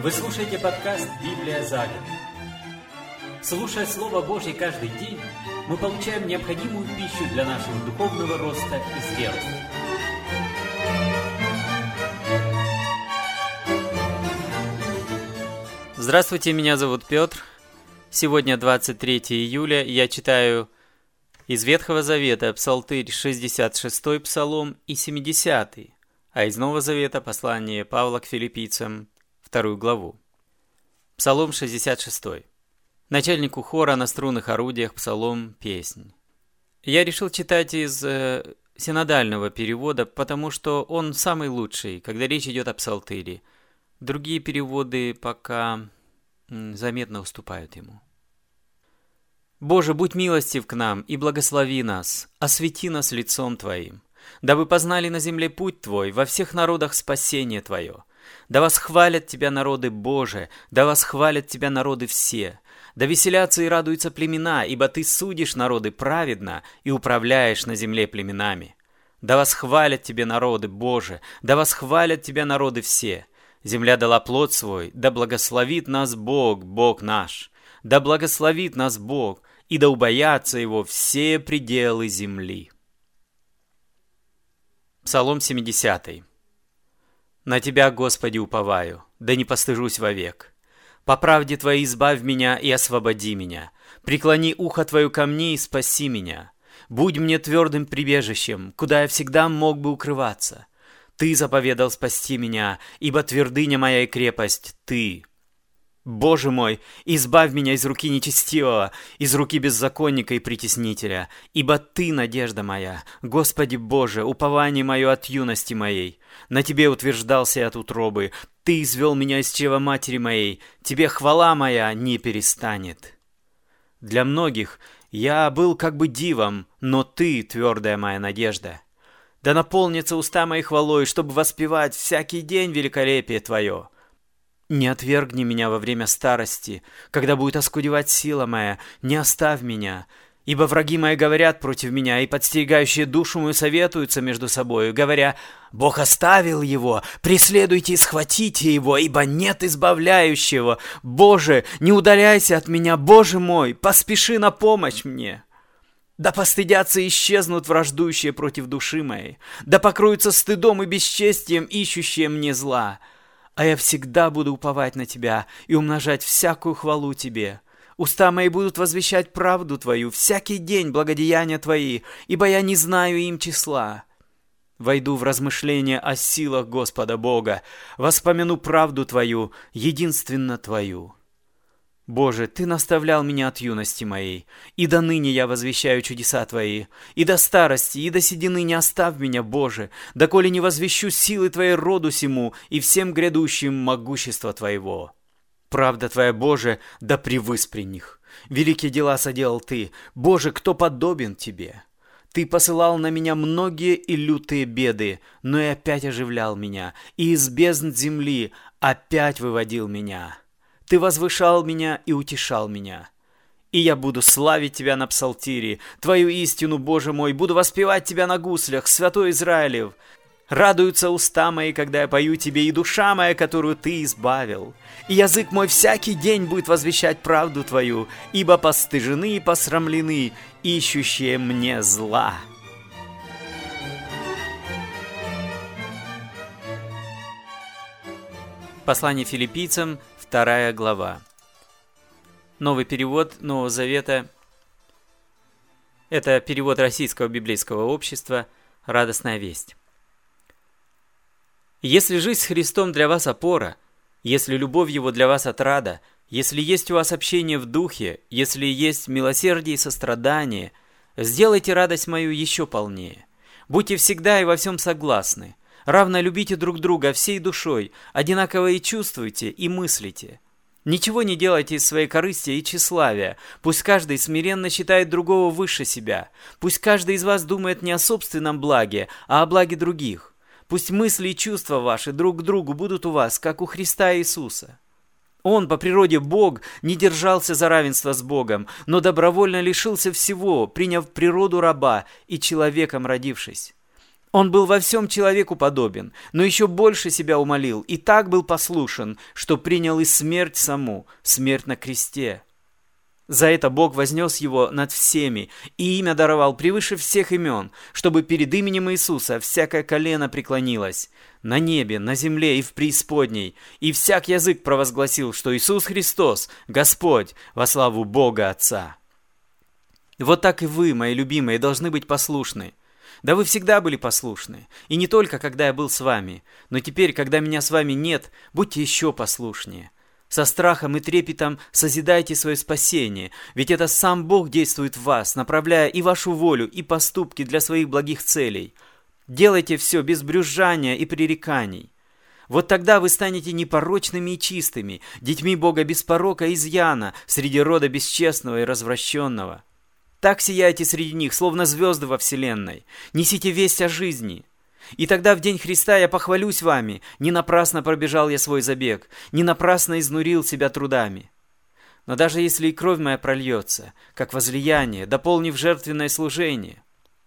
Вы слушаете подкаст «Библия за год». Слушая Слово Божье каждый день, мы получаем необходимую пищу для нашего духовного роста и зрелости. Здравствуйте, меня зовут Петр. Сегодня 23 июля, я читаю из Ветхого Завета Псалтырь 66-й Псалом и 70-й, а из Нового Завета послание Павла к Филиппийцам, 2 главу. Псалом 66. Начальнику хора на струнных орудиях псалом песнь. Я решил читать из синодального перевода, потому что он самый лучший, когда речь идет о псалтыре. Другие переводы пока заметно уступают ему. «Боже, будь милостив к нам и благослови нас, освети нас лицом Твоим, дабы познали на земле путь Твой, во всех народах спасение Твое. Да восхвалят Тебя народы, Боже, да восхвалят Тебя народы все. Да веселятся и радуются племена, ибо Ты судишь народы праведно и управляешь на земле племенами. Да восхвалят Тебя народы, Боже, да восхвалят Тебя народы все. Земля дала плод свой, да благословит нас Бог, Бог наш. Да благословит нас Бог, и да убоятся Его все пределы земли». Псалом 70. «На Тебя, Господи, уповаю, да не постыжусь вовек. По правде Твоей избавь меня и освободи меня. Преклони ухо Твое ко мне и спаси меня. Будь мне твердым прибежищем, куда я всегда мог бы укрываться. Ты заповедал спасти меня, ибо твердыня моя и крепость — Ты. Боже мой, избавь меня из руки нечестивого, из руки беззаконника и притеснителя, ибо Ты надежда моя, Господи Боже, упование мое от юности моей. На Тебе утверждался я от утробы, Ты извел меня из чрева матери моей, Тебе хвала моя не перестанет. Для многих я был как бы дивом, но Ты твердая моя надежда. Да наполнится уста мои хвалой, чтобы воспевать всякий день великолепие Твое. Не отвергни меня во время старости, когда будет оскудевать сила моя, не оставь меня, ибо враги мои говорят против меня, и подстерегающие душу мою советуются между собою, говоря: «Бог оставил его, преследуйте и схватите его, ибо нет избавляющего. Боже, не удаляйся от меня, Боже мой, поспеши на помощь мне». Да постыдятся и исчезнут враждующие против души моей, да покроются стыдом и бесчестием, ищущие мне зла. А я всегда буду уповать на Тебя и умножать всякую хвалу Тебе. Уста мои будут возвещать правду Твою, всякий день благодеяния Твои, ибо я не знаю им числа. Войду в размышления о силах Господа Бога, воспомяну правду Твою, единственно Твою. Боже, Ты наставлял меня от юности моей, и до ныне я возвещаю чудеса Твои, и до старости, и до седины не оставь меня, Боже, доколе не возвещу силы Твоей роду сему и всем грядущим могущества Твоего. Правда Твоя, Боже, да превысь при них. Великие дела соделал Ты, Боже, кто подобен Тебе? Ты посылал на меня многие и лютые беды, но и опять оживлял меня, и из бездн земли опять выводил меня. Ты возвышал меня и утешал меня. И я буду славить Тебя на псалтире, Твою истину, Боже мой, буду воспевать Тебя на гуслях, Святой Израилев. Радуются уста мои, когда я пою Тебе, и душа моя, которую Ты избавил. И язык мой всякий день будет возвещать правду Твою, ибо постыжены и посрамлены, ищущие мне зла». Послание Филиппийцам, 2 глава. Новый перевод Нового Завета. Это перевод Российского библейского общества «Радостная весть». «Если жизнь с Христом для вас опора, если любовь Его для вас отрада, если есть у вас общение в духе, если есть милосердие и сострадание, сделайте радость мою еще полнее. Будьте всегда и во всем согласны. Равно любите друг друга всей душой, одинаково и чувствуйте, и мыслите. Ничего не делайте из своей корысти и тщеславия. Пусть каждый смиренно считает другого выше себя. Пусть каждый из вас думает не о собственном благе, а о благе других. Пусть мысли и чувства ваши друг к другу будут у вас, как у Христа Иисуса. Он, по природе Бог, не держался за равенство с Богом, но добровольно лишился всего, приняв природу раба и человеком родившись. Он был во всем человеку подобен, но еще больше себя умолил, и так был послушен, что принял и смерть саму, смерть на кресте. За это Бог вознес его над всеми, и имя даровал превыше всех имен, чтобы перед именем Иисуса всякое колено преклонилось, на небе, на земле и в преисподней, и всяк язык провозгласил, что Иисус Христос, Господь, во славу Бога Отца. Вот так и вы, мои любимые, должны быть послушны. Да вы всегда были послушны, и не только, когда я был с вами, но теперь, когда меня с вами нет, будьте еще послушнее. Со страхом и трепетом созидайте свое спасение, ведь это сам Бог действует в вас, направляя и вашу волю, и поступки для своих благих целей. Делайте все без брюзжания и пререканий. Вот тогда вы станете непорочными и чистыми, детьми Бога без порока и изъяна, среди рода бесчестного и развращенного. Так сияйте среди них, словно звезды во вселенной. Несите весть о жизни. И тогда в день Христа я похвалюсь вами. Не напрасно пробежал я свой забег, не напрасно изнурил себя трудами. Но даже если и кровь моя прольется, как возлияние, дополнив жертвенное служение,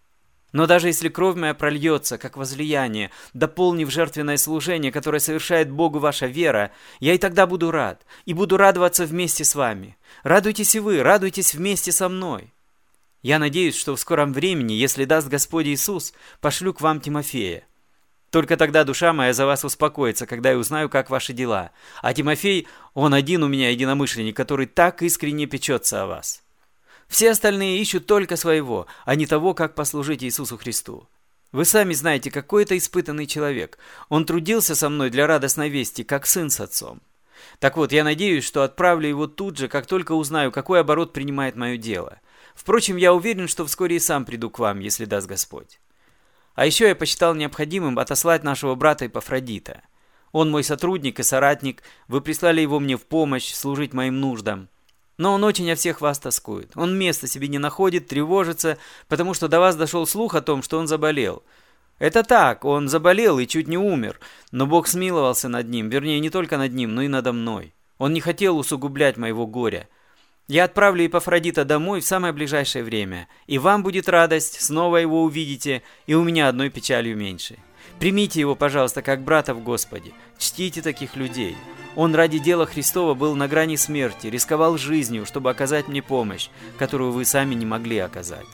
которое совершает Богу ваша вера, я и тогда буду рад, и буду радоваться вместе с вами. Радуйтесь и вы, радуйтесь вместе со мной. Я надеюсь, что в скором времени, если даст Господь Иисус, пошлю к вам Тимофея. Только тогда душа моя за вас успокоится, когда я узнаю, как ваши дела. А Тимофей, он один у меня единомышленник, который так искренне печется о вас. Все остальные ищут только своего, а не того, как послужить Иисусу Христу. Вы сами знаете, какой это испытанный человек. Он трудился со мной для радостной вести, как сын с отцом. Так вот, я надеюсь, что отправлю его тут же, как только узнаю, какой оборот принимает мое дело. Впрочем, я уверен, что вскоре и сам приду к вам, если даст Господь. А еще я посчитал необходимым отослать нашего брата Эпафродита. Он мой сотрудник и соратник, вы прислали его мне в помощь, служить моим нуждам. Но он очень о всех вас тоскует. Он места себе не находит, тревожится, потому что до вас дошел слух о том, что он заболел. Это так, он заболел и чуть не умер, но Бог смиловался над ним, вернее, не только над ним, но и надо мной. Он не хотел усугублять моего горя. Я отправлю Эпафродита домой в самое ближайшее время, и вам будет радость, снова его увидите, и у меня одной печалью меньше. Примите его, пожалуйста, как брата в Господе. Чтите таких людей. Он ради дела Христова был на грани смерти, рисковал жизнью, чтобы оказать мне помощь, которую вы сами не могли оказать.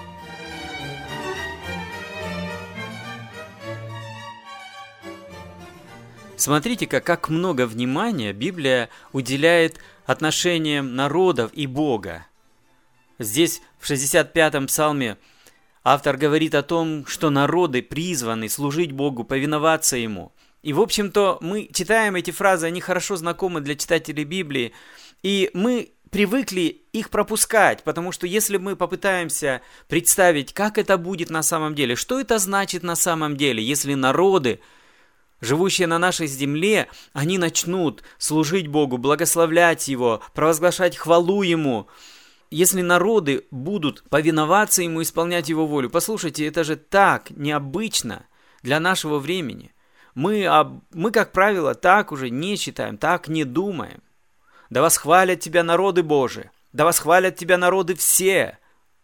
Смотрите-ка, как много внимания Библия уделяет отношениям народов и Бога. Здесь, в 65-м псалме, автор говорит о том, что народы призваны служить Богу, повиноваться Ему. И, в общем-то, мы читаем эти фразы, они хорошо знакомы для читателей Библии, и мы привыкли их пропускать, потому что если мы попытаемся представить, как это будет на самом деле, что это значит на самом деле, если народы, живущие на нашей земле, они начнут служить Богу, благословлять Его, провозглашать хвалу Ему. Если народы будут повиноваться Ему, исполнять Его волю, послушайте, это же так необычно для нашего времени. Мы, как правило, так уже не считаем, так не думаем. Да восхвалят Тебя народы Божии, да восхвалят Тебя народы все.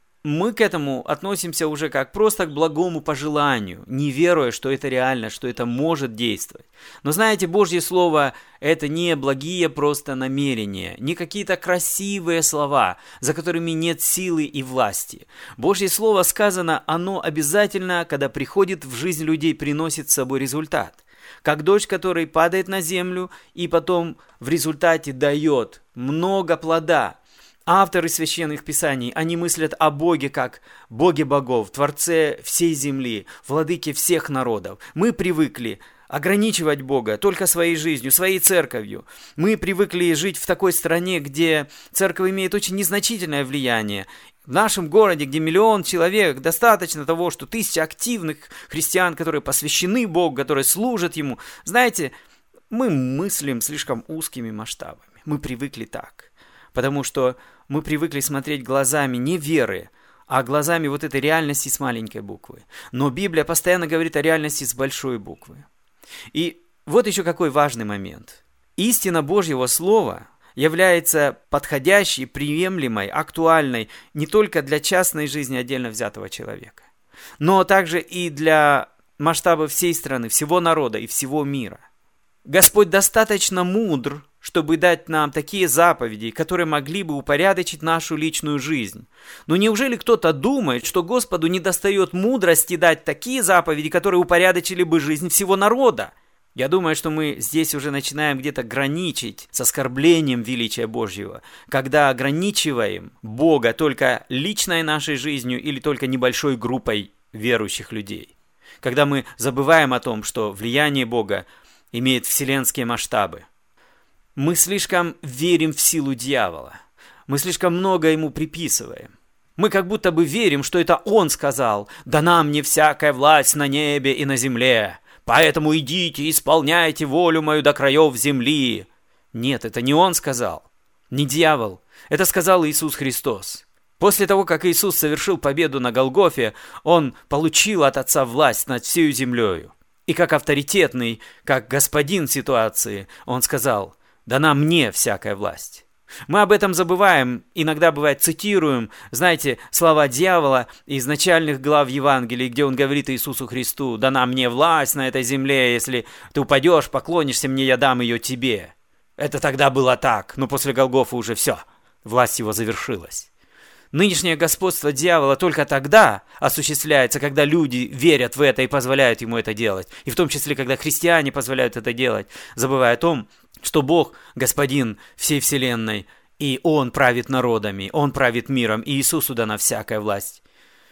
Мы к этому относимся уже как просто к благому пожеланию, не веруя, что это реально, что это может действовать. Но знаете, Божье Слово – это не благие просто намерения, не какие-то красивые слова, за которыми нет силы и власти. Божье Слово сказано, оно обязательно, когда приходит в жизнь людей, приносит с собой результат. Как дождь, который падает на землю и потом в результате дает много плода. Авторы священных писаний, они мыслят о Боге как Боге богов, Творце всей земли, Владыке всех народов. Мы привыкли ограничивать Бога только своей жизнью, своей церковью. Мы привыкли жить в такой стране, где церковь имеет очень незначительное влияние. В нашем городе, где 1 миллион человек, достаточно того, что 1000 активных христиан, которые посвящены Богу, которые служат Ему. Знаете, мы мыслим слишком узкими масштабами. Мы привыкли так. Потому что мы привыкли смотреть глазами не веры, а глазами вот этой реальности с маленькой буквы. Но Библия постоянно говорит о реальности с большой буквы. И вот еще какой важный момент. Истина Божьего Слова является подходящей, приемлемой, актуальной не только для частной жизни отдельно взятого человека. но также и для масштаба всей страны, всего народа и всего мира. Господь достаточно мудр, чтобы дать нам такие заповеди, которые могли бы упорядочить нашу личную жизнь. Но неужели кто-то думает, что Господу недостает мудрости дать такие заповеди, которые упорядочили бы жизнь всего народа? Я думаю, что мы здесь уже начинаем где-то граничить с оскорблением величия Божьего, когда ограничиваем Бога только личной нашей жизнью или только небольшой группой верующих людей. Когда мы забываем о том, что влияние Бога имеет вселенские масштабы. Мы слишком верим в силу дьявола. Мы слишком много ему приписываем. Мы как будто бы верим, что это он сказал: «Дана мне всякая власть на небе и на земле, поэтому идите, исполняйте волю мою до краев земли». Нет, это не он сказал, не дьявол. Это сказал Иисус Христос. После того, как Иисус совершил победу на Голгофе, он получил от Отца власть над всей землею. И как авторитетный, как господин ситуации, он сказал: «Дана мне всякая власть». Мы об этом забываем, иногда, бывает, цитируем, знаете, слова дьявола из начальных глав Евангелия, где он говорит Иисусу Христу: «Дана мне власть на этой земле, если ты упадешь, поклонишься мне, я дам ее тебе». Это тогда было так, но после Голгофы уже все, власть его завершилась. Нынешнее господство дьявола только тогда осуществляется, когда люди верят в это и позволяют ему это делать. И в том числе, когда христиане позволяют это делать, забывая о том, что Бог – господин всей вселенной, и Он правит народами, Он правит миром, и Иисусу дана всякая власть.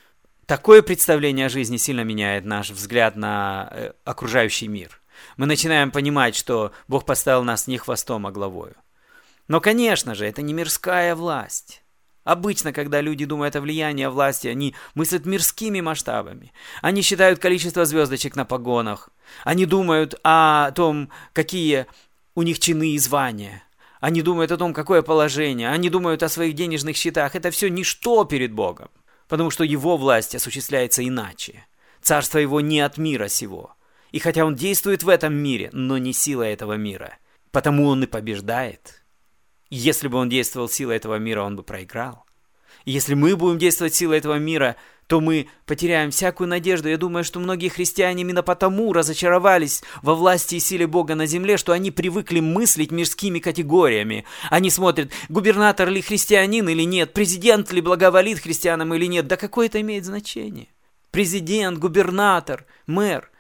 Такое представление о жизни сильно меняет наш взгляд на окружающий мир. Мы начинаем понимать, что Бог поставил нас не хвостом, а главою. Но, конечно же, это не мирская власть. Обычно, когда люди думают о влиянии, о власти, они мыслят мирскими масштабами. Они считают количество звездочек на погонах. Они думают о том, какие у них чины и звания. Они думают о том, какое положение. Они думают о своих денежных счетах. Это все ничто перед Богом, потому что Его власть осуществляется иначе. Царство Его не от мира сего. И хотя Он действует в этом мире, но не сила этого мира. Потому Он и побеждает. Если бы он действовал силой этого мира, он бы проиграл. И если мы будем действовать силой этого мира, то мы потеряем всякую надежду. Я думаю, что многие христиане именно потому разочаровались во власти и силе Бога на земле, что они привыкли мыслить мирскими категориями. Они смотрят, губернатор ли христианин или нет, президент ли благоволит христианам или нет. Да какое это имеет значение? Президент, губернатор, мэр.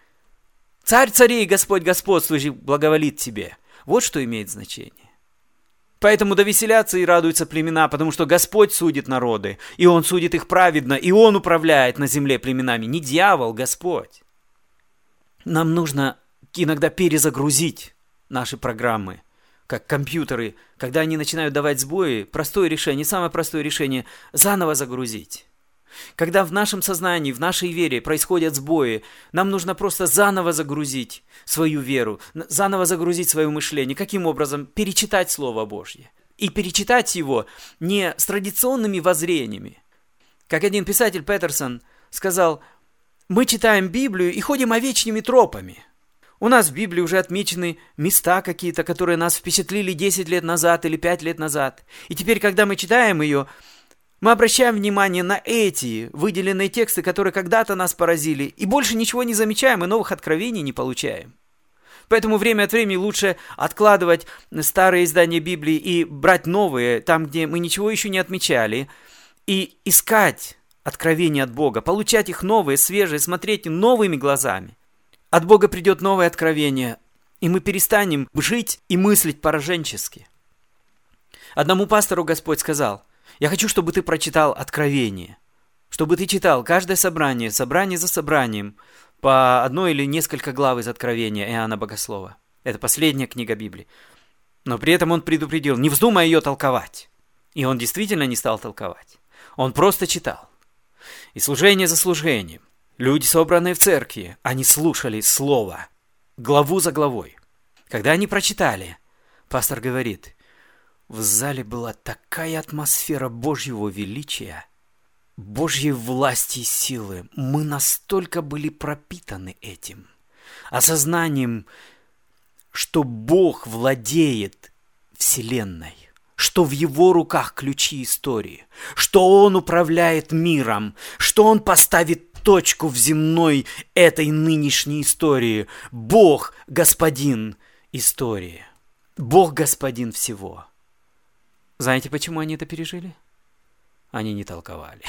Царь царей, Господь господствующий благоволит тебе. Вот что имеет значение. Поэтому да веселятся и радуются племена, потому что Господь судит народы, и Он судит их праведно, и Он управляет на земле племенами. Не дьявол, Господь. Нам нужно иногда перезагрузить наши программы, как компьютеры, когда они начинают давать сбои. Простое решение, самое простое решение – заново загрузить. Когда в нашем сознании, в нашей вере происходят сбои, нам нужно просто заново загрузить свою веру, заново загрузить свое мышление. Каким образом? Перечитать Слово Божье. И перечитать его не с традиционными воззрениями. Как один писатель Петерсон сказал: «Мы читаем Библию и ходим овечьими тропами». У нас в Библии уже отмечены места какие-то, которые нас впечатлили 10 лет назад или 5 лет назад. И теперь, когда мы читаем ее, мы обращаем внимание на эти выделенные тексты, которые когда-то нас поразили, и больше ничего не замечаем и новых откровений не получаем. Поэтому время от времени лучше откладывать старые издания Библии и брать новые, там, где мы ничего еще не отмечали, и искать откровения от Бога, получать их новые, свежие, смотреть новыми глазами. От Бога придет новое откровение, и мы перестанем жить и мыслить пораженчески. Одному пастору Господь сказал: «Я хочу, чтобы ты прочитал Откровение, чтобы ты читал каждое собрание, собрание за собранием, по одной или несколько глав из Откровения Иоанна Богослова». Это последняя книга Библии. Но при этом он предупредил: не вздумай ее толковать. И он действительно не стал толковать. Он просто читал. И служение за служением. Люди, собранные в церкви, они слушали Слово, главу за главой. Когда они прочитали, пастор говорит: в зале была такая атмосфера Божьего величия, Божьей власти и силы. Мы настолько были пропитаны этим, осознанием, что Бог владеет Вселенной, что в Его руках ключи истории, что Он управляет миром, что Он поставит точку в земной этой нынешней истории. Бог – господин истории. Бог – господин всего. Знаете, почему они это пережили? Они не толковали.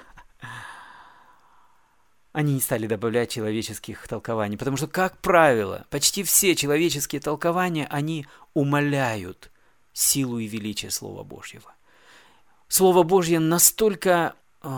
Они не стали добавлять человеческих толкований, потому что, как правило, почти все человеческие толкования, они умаляют силу и величие Слова Божьего. Слово Божье настолько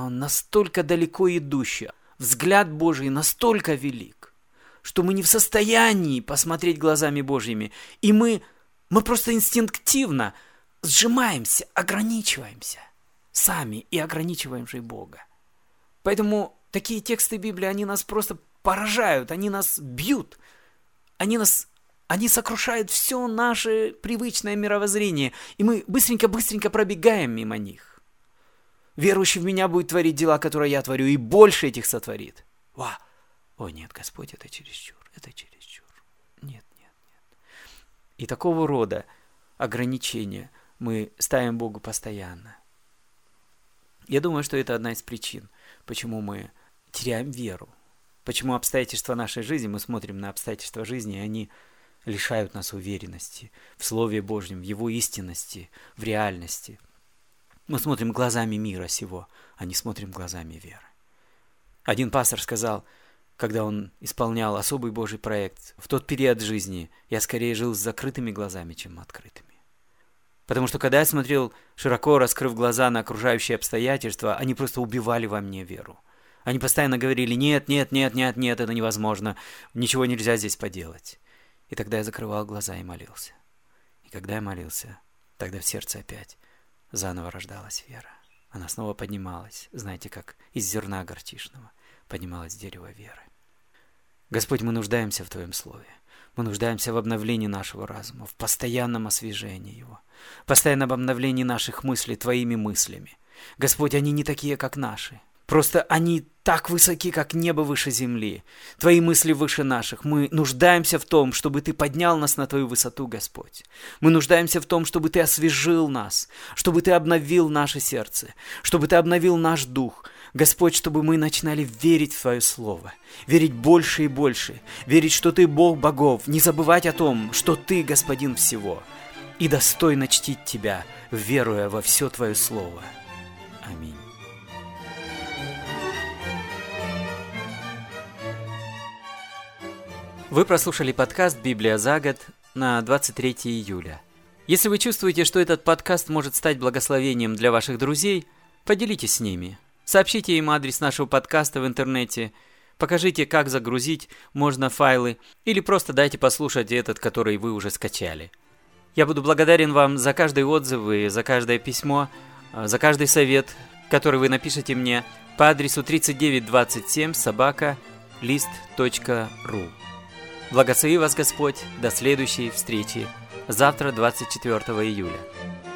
далеко идущее, взгляд Божий настолько велик, что мы не в состоянии посмотреть глазами Божьими, и мы просто инстинктивно сжимаемся, ограничиваемся сами и ограничиваем же Бога. Поэтому такие тексты Библии, они нас просто поражают, они нас бьют, они сокрушают все наше привычное мировоззрение, и мы быстренько пробегаем мимо них. Верующий в меня будет творить дела, которые я творю, и больше этих сотворит. О нет, Господь, это чересчур. Нет. И такого рода ограничения мы ставим Богу постоянно. Я думаю, что это одна из причин, почему мы теряем веру. Почему обстоятельства нашей жизни, мы смотрим на обстоятельства жизни, и они лишают нас уверенности в Слове Божьем, в Его истинности, в реальности. Мы смотрим глазами мира сего, а не смотрим глазами веры. Один пастор сказал, когда он исполнял особый Божий проект, в тот период жизни я скорее жил с закрытыми глазами, чем открытыми. Потому что когда я смотрел, широко раскрыв глаза на окружающие обстоятельства, они просто убивали во мне веру. Они постоянно говорили: нет, это невозможно, ничего нельзя здесь поделать. И тогда я закрывал глаза и молился. И когда я молился, тогда в сердце опять заново рождалась вера. Она снова поднималась, знаете, как из зерна горчичного поднималось дерево веры. Господь, мы нуждаемся в Твоем Слове. Мы нуждаемся в обновлении нашего разума, в постоянном освежении его, в постоянном обновлении наших мыслей Твоими мыслями. Господь, они не такие, как наши. Просто они так высоки, как небо выше земли. Твои мысли выше наших. Мы нуждаемся в том, чтобы Ты поднял нас на Твою высоту, Господь. Мы нуждаемся в том, чтобы Ты освежил нас, чтобы Ты обновил наше сердце, чтобы Ты обновил наш дух. Господь, чтобы мы начинали верить в Твое Слово, верить больше и больше, верить, что Ты Бог богов, не забывать о том, что Ты Господин всего, и достойно чтить Тебя, веруя во все Твое Слово. Аминь. Вы прослушали подкаст «Библия за год» на 23 июля. Если вы чувствуете, что этот подкаст может стать благословением для ваших друзей, поделитесь с ними. Сообщите им адрес нашего подкаста в интернете, покажите, как загрузить можно файлы, или просто дайте послушать этот, который вы уже скачали. Я буду благодарен вам за каждый отзыв и за каждое письмо, за каждый совет, который вы напишете мне по адресу 3927@list.ru. Благослови вас Господь, до следующей встречи, завтра, 24 июля.